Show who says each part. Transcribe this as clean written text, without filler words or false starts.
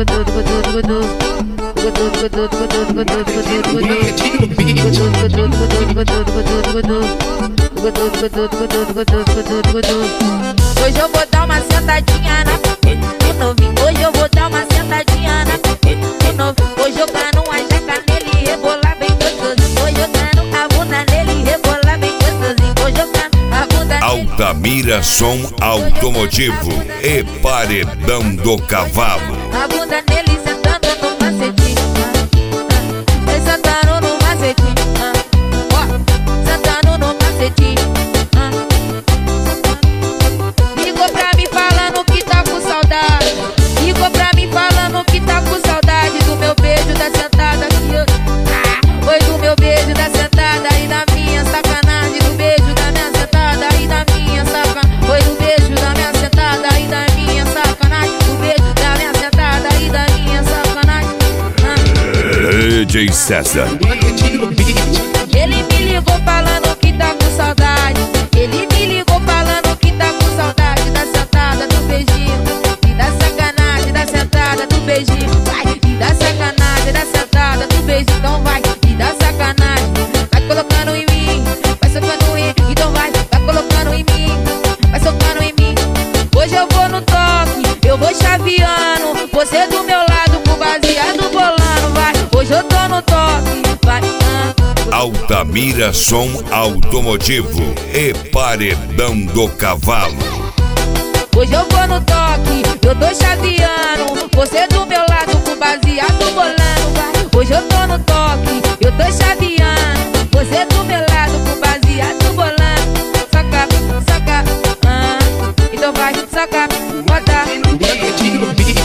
Speaker 1: Hoje eu vou dar uma sentadinha na do novinho. Hoje eu vou dar uma sentadinha na do novinho. Vou jogar numa jaca nele e rebolar bem gostosinho. Vou jogando a bunda nele e rebolar bem gostosinho. Vou jogando a bunda nele.
Speaker 2: Altamira Som Automotivo e Paredão do Cavalo.
Speaker 1: A bunda nele sentando no macetinho. Sentando no macetinho. Sentando no macetinho. Ligou pra mim falando que tá com saudade. Ligou pra mim falando que tá com saudade do meu beijo da sentada que foi do meu beijo da sentada e da minha sacanagem. Do beijo da minha sentada e da minha sacanagem. Foi do beijo da minha sentada e da minha sacanagem. Do beijo da minha sentada e da minha sacanagem.
Speaker 2: DJ César.
Speaker 1: Ele me ligou falando que tá com saudade. Ele me ligou falando que tá com saudade da sentada, do beijinho e da sacanagem, da sentada, do beijinho. Vai, e da sacanagem, da sentada, do beijinho. Então vai, e da sacanagem. Vai colocando em mim, vai socando em mim. Então vai colocando em mim, vai socando em mim. Hoje eu vou no toque, eu vou chaveando. Você do meu lado com baseado bolando. Vai, hoje eu tô no toque, vai.
Speaker 2: Altamira Som Automotivo e Paredão do Cavalo.
Speaker 1: Hoje eu vou no toque, eu tô chaveando. Você do meu lado com baseado bolando. Vai. Hoje eu tô no toque, eu tô chaveando. Você do meu lado com baseado bolando. Saca, saca, então vai, saca, bota.